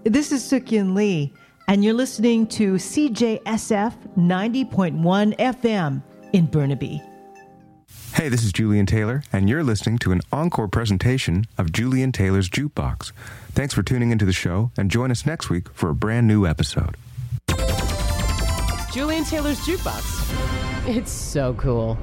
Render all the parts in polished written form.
This is Sukyin Lee, and you're listening to CJSF 90.1 FM in Burnaby. Hey, this is Julian Taylor, and you're listening to an encore presentation of Julian Taylor's Jukebox. Thanks for tuning into the show, and join us next week for a brand new episode. Julian Taylor's Jukebox. It's so cool.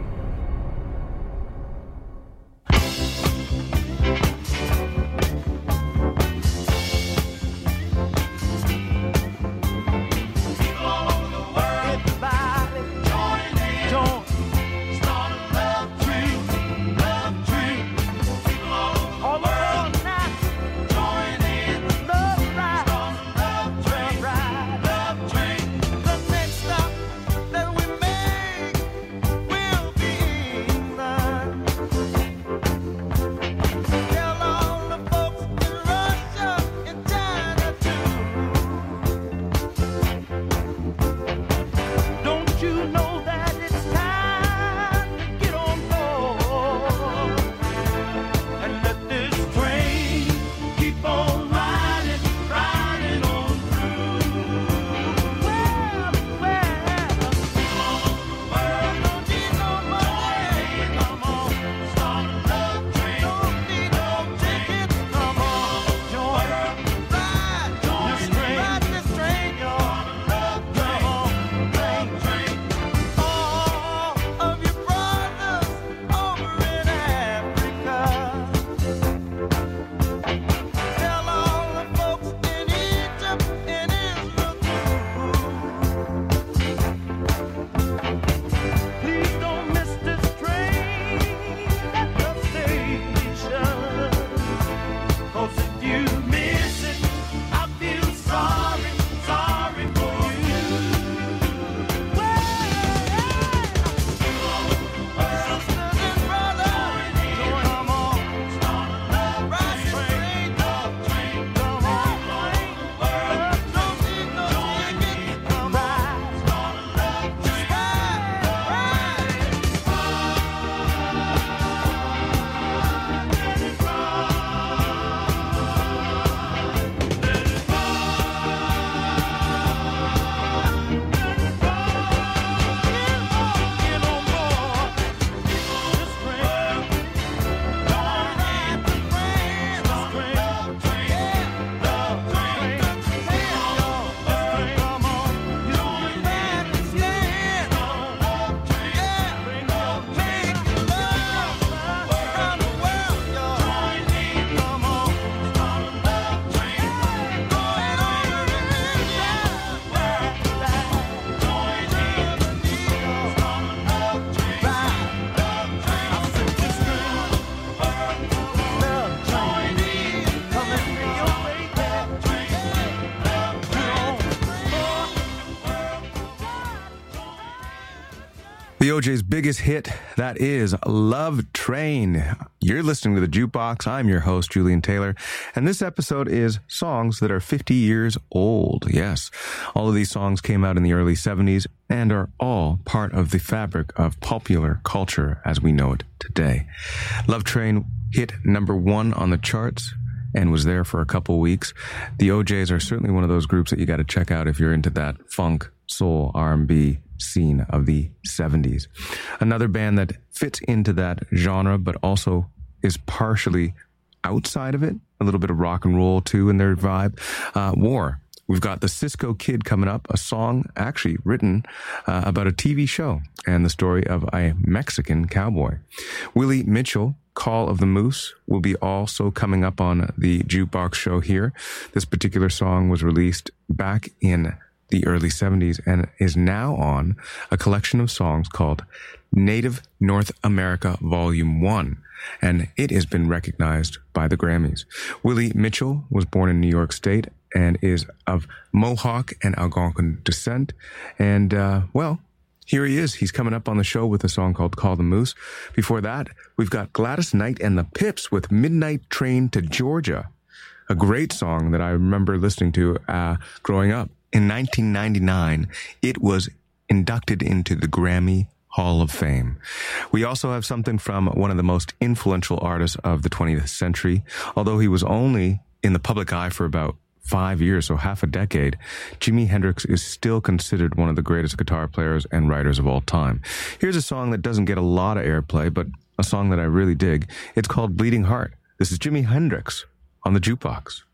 The OJ's biggest hit, that is Love Train. You're listening to The Jukebox. I'm your host, Julian Taylor, and this episode is songs that are 50 years old. Yes, all of these songs came out in the early 70s and are all part of the fabric of popular culture as we know it today. Love Train hit number 1 on the charts and was there for a couple weeks. The OJs are certainly one of those groups that you got to check out if you're into that funk, soul, R&B scene of the 70s. Another band that fits into that genre, but also is partially outside of it, a little bit of rock and roll too in their vibe, War. We've got the Cisco Kid coming up, a song actually written about a TV show and the story of a Mexican cowboy. Willie Mitchell, Call of the Moose, will be also coming up on the Jukebox show here. This particular song was released back in the early 70s and is now on a collection of songs called Native North America Volume 1, and it has been recognized by the Grammys. Willie Mitchell was born in New York State and is of Mohawk and Algonquin descent, and here he is. He's coming up on the show with a song called Call the Moose. Before that, we've got Gladys Knight and the Pips with Midnight Train to Georgia, a great song that I remember listening to growing up. In 1999, it was inducted into the Grammy Hall of Fame. We also have something from one of the most influential artists of the 20th century, although he was only in the public eye for about 5 years, so half a decade, Jimi Hendrix is still considered one of the greatest guitar players and writers of all time. Here's a song that doesn't get a lot of airplay, but a song that I really dig. It's called Bleeding Heart. This is Jimi Hendrix on the Jukebox.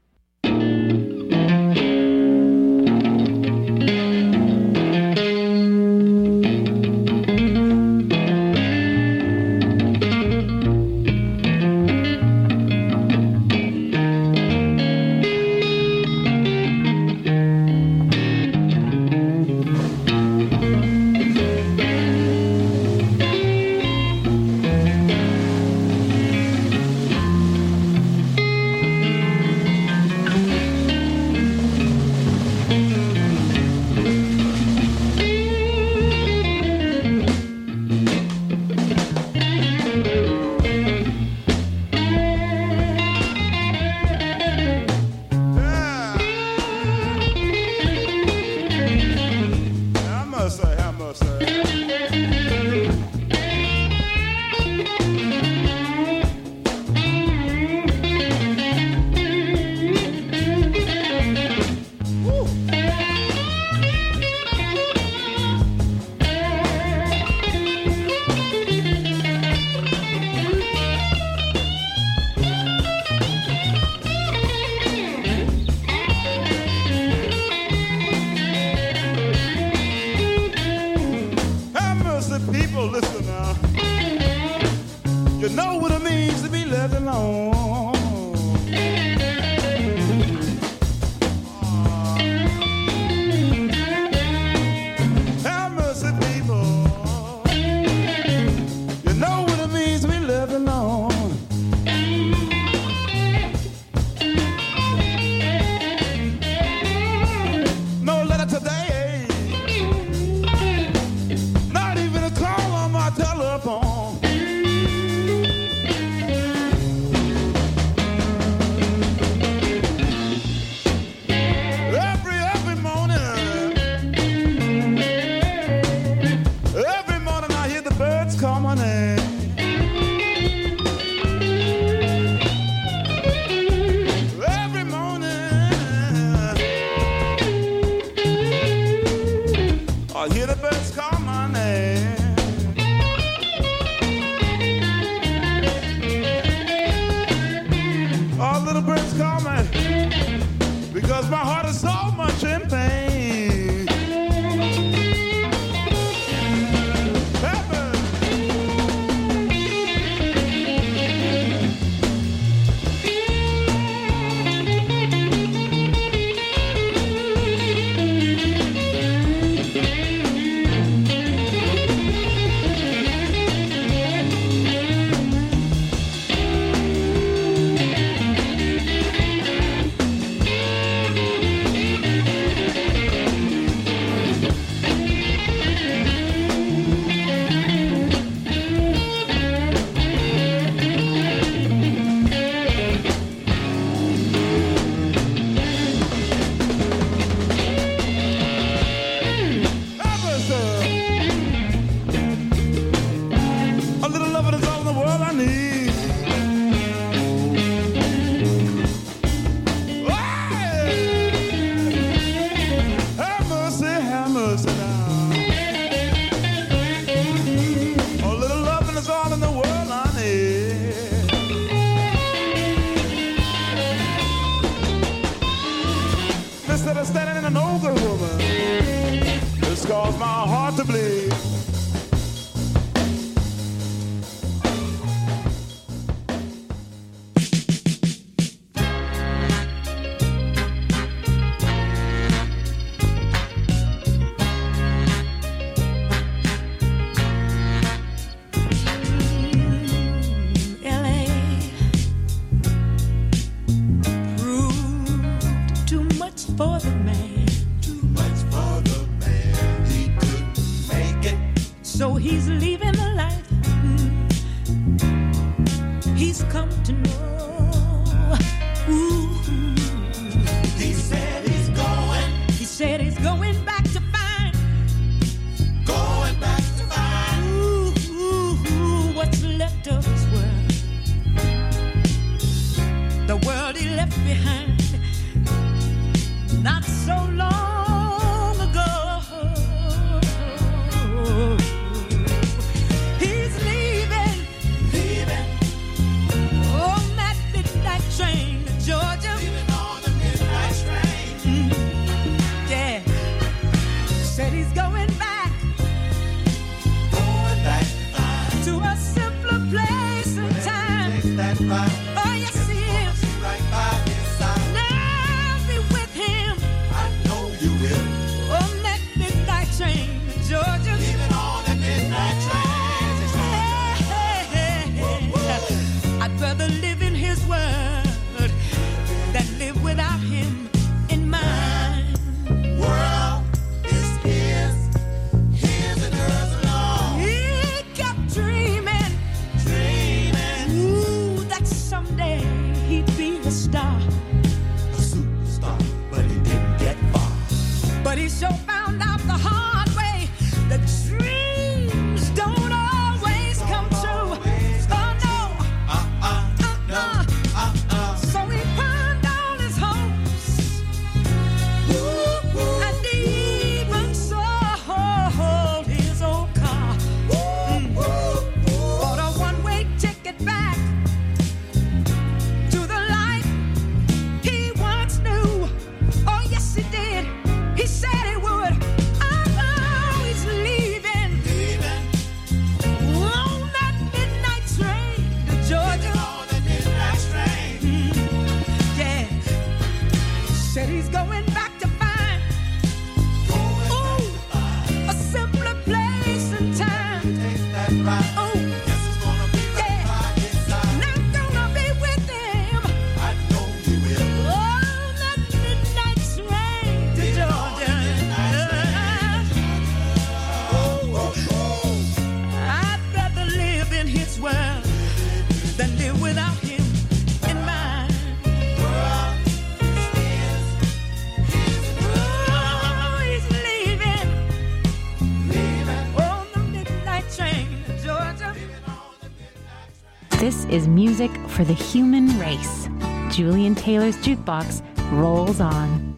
The world he left behind Oh, yes, he is. Now be with him. I know you will. On that midnight train to Georgia. Even on that midnight train to Georgia. I'd rather live in his word than live without him in mine. World is his and hers alone. He kept dreaming, ooh, that someday he'd be a star. A superstar, but he didn't get far. But he sure found out the hard way that dreams don't always come true. So he pawned all his hopes, and even sold his old car. Bought a one-way ticket back to the life he once knew. Oh, yes, he did. He said he would. Oh, he's leaving. On that midnight train to Georgia. On that midnight train. Yeah. Said he's going back to find a simpler place and time. Take that ride. Oh, Guess it's gonna be right by his side. and I'm gonna be with him I know you will. on that midnight train to Georgia. I'd rather live in his world than live without him in mine. Oh, he's leaving on the midnight train to Georgia. This is music for the human race. Julian Taylor's Jukebox rolls on.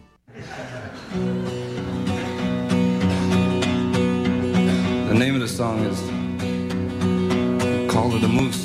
The name of the song is Call of the Moose.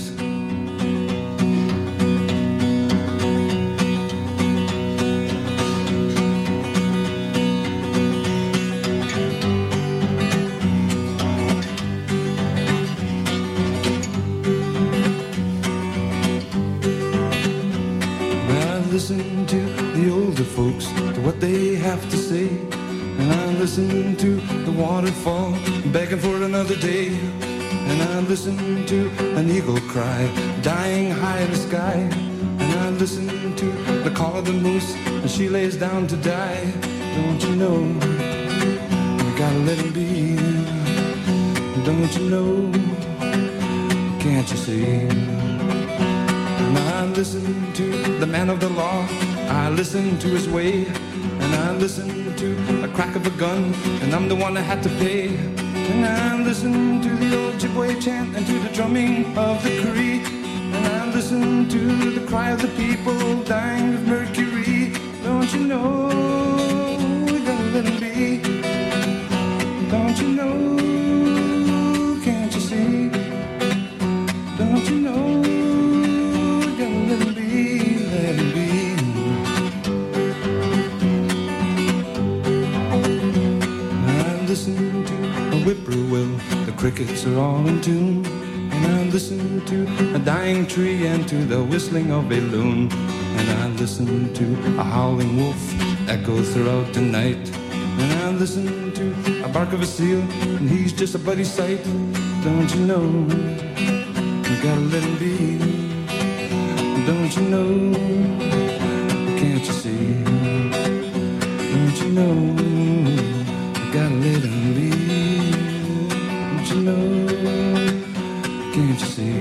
I listen to the older folks, to what they have to say. And I listen to the waterfall begging for another day. And I listen to an eagle cry dying high in the sky. And I listen to the call of the moose as she lays down to die. Don't you know, we gotta let him be. Don't you know, can't you see? And I listen to the man of the law, I listen to his way. And I listen to the crack of a gun, and I'm the one that had to pay. And I listen to the old Ojibwe chant and to the drumming of the Cree. And I listen to the cry of the people dying of mercury. Don't you know, we gotta let him be. Don't you know, can't you see? Don't you know, we gotta let him be, let him be. I listen to a whippoorwill, the crickets are all in tune. And I listen to a dying tree and to the whistling of a loon. And I listen to a howling wolf echo throughout the night. And I listen to a bark of a seal, and he's just a bloody sight. Don't you know, you gotta let him be. Don't you know, can't you see? Don't you know, you gotta let him be. Don't you know, can't you see?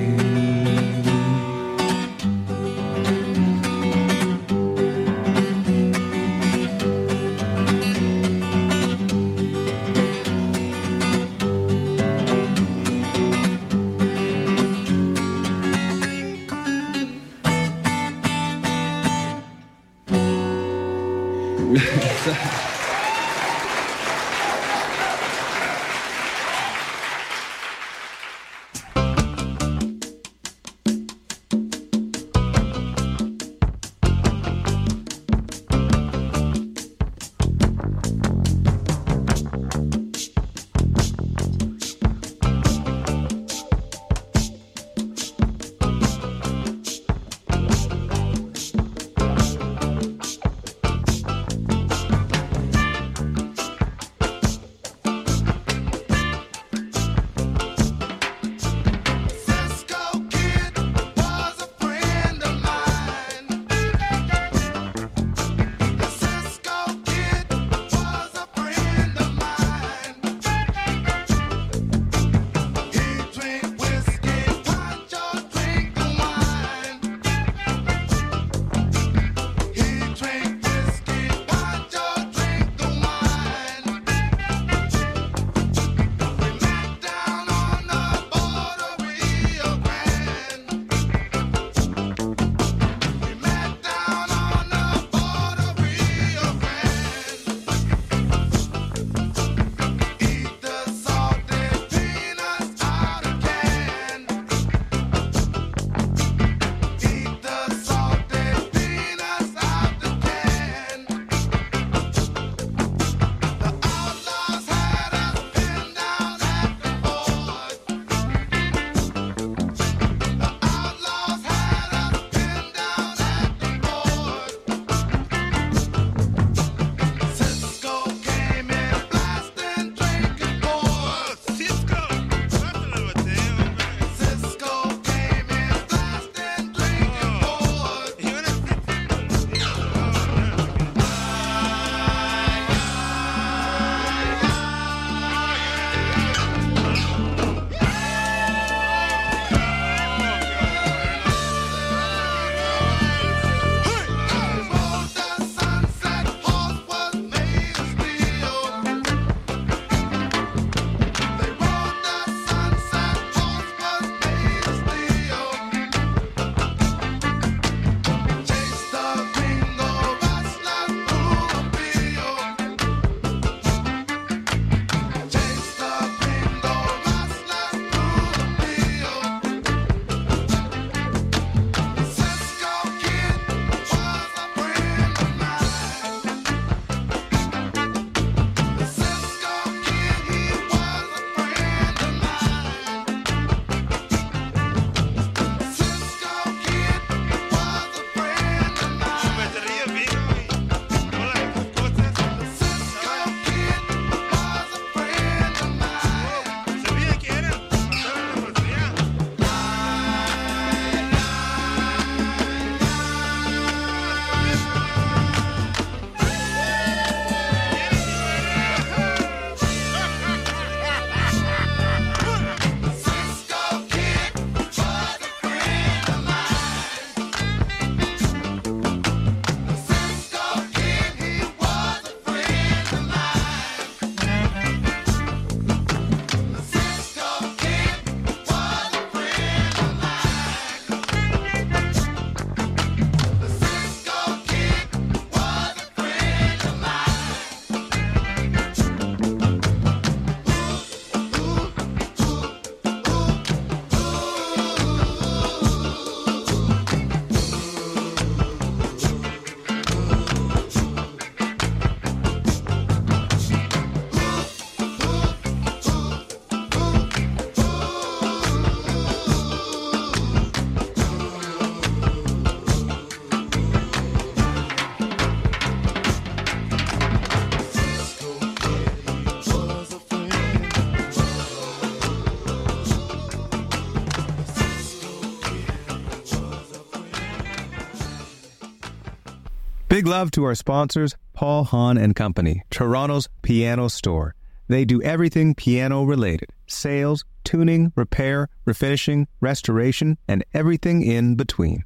Big love to our sponsors, Paul Hahn and Company, Toronto's piano store. They do everything piano related: sales, tuning, repair, refinishing, restoration, and everything in between.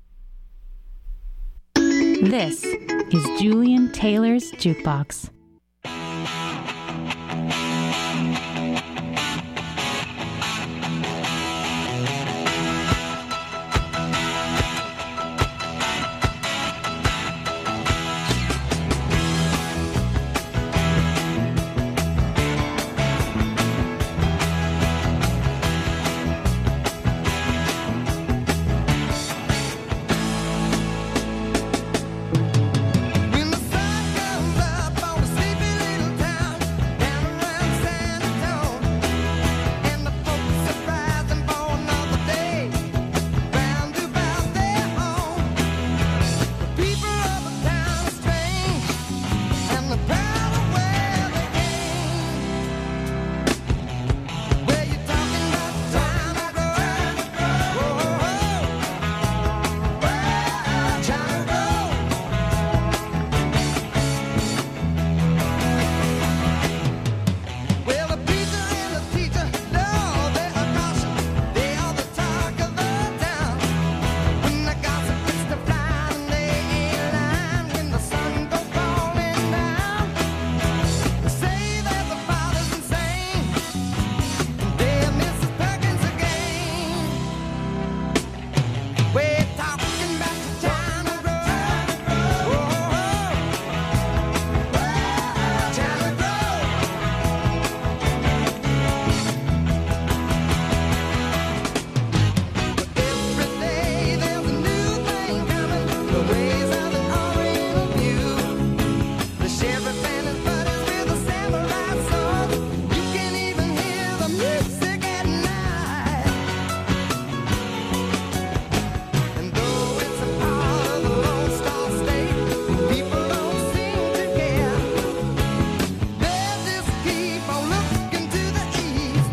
This is Julian Taylor's Jukebox. When the sun comes up on a sleepy little town down around San Antonio, and the folks are rising for another day round about their home, the people of the town are strange and they're proud of where they came. Where you talking about China Road? China Road. Well, the preacher and the teacher, no, they are caution. They are the talk of the town. When the gossip gets to flying, they ain't lying. When the sun goes falling down, they say that the father's insane. They're Mrs. Perkins again. We're talking about the China Road. China Road. Every day there's a new thing coming. The ways of it are in view. The sheriff and his buddies with a samurai sword. You can even hear the music at night. And though it's a part of the Lone Star State, people don't seem to care. They just keep on looking to the east.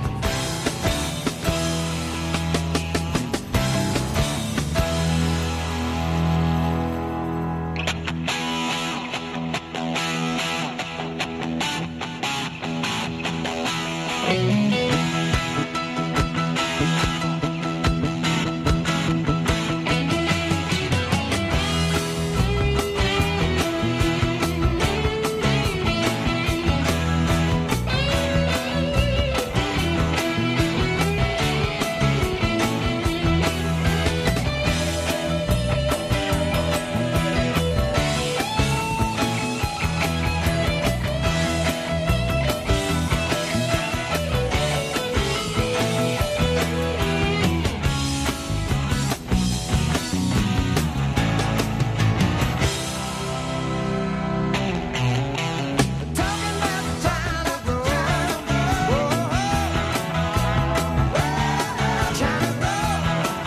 Talking about the China Road. China Road.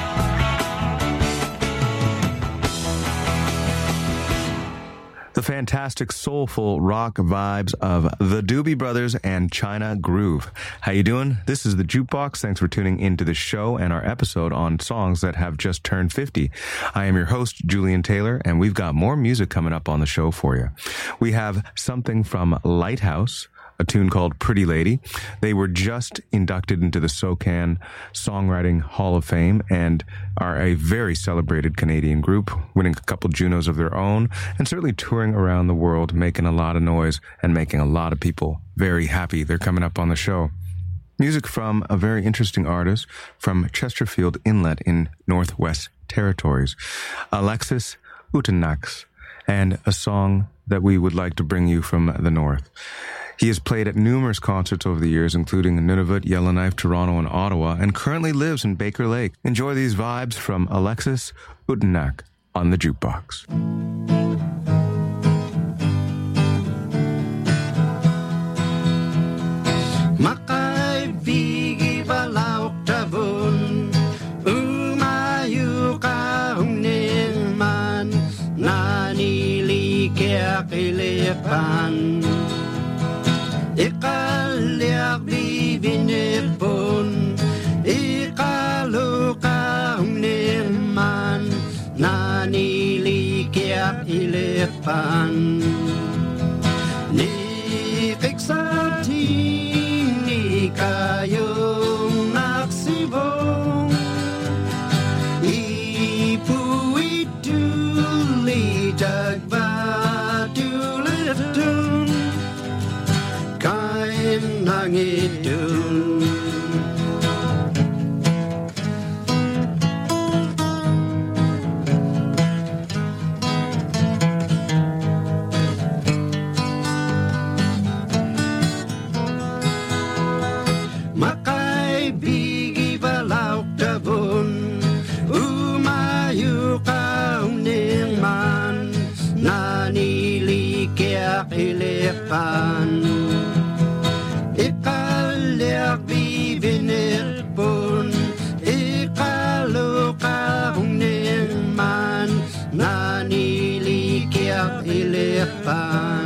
The fantastic soulful rock vibes of the Doobie Brothers and China Groove. How you doing? This is the Jukebox. Thanks for tuning into the show and our episode on songs that have just turned 50. I am your host, Julian Taylor, and we've got more music coming up on the show for you. We have something from Lighthouse, a tune called Pretty Lady. They were just inducted into the SOCAN Songwriting Hall of Fame and are a very celebrated Canadian group, winning a couple Junos of their own and certainly touring around the world, making a lot of noise and making a lot of people very happy. They're coming up on the show. Music from a very interesting artist from Chesterfield Inlet in Northwest Territories, Alexis Utenax, and a song that we would like to bring you from the north. He has played at numerous concerts over the years, including Nunavut, Yellowknife, Toronto, and Ottawa, and currently lives in Baker Lake. Enjoy these vibes from Alexis Utenax on the Jukebox. Makaibigi balaok tabun, umayu ka man, nanili kaya kilipan. Ikaliak bibinipon, ikaluka man, nanili kaya pan ni kiksati ni kayong naksibong ipuituli dagbatulatun kain nangidun Ilepan Ikalyak bibinir pun Ikaluka hungning man Nanilikyak ilepan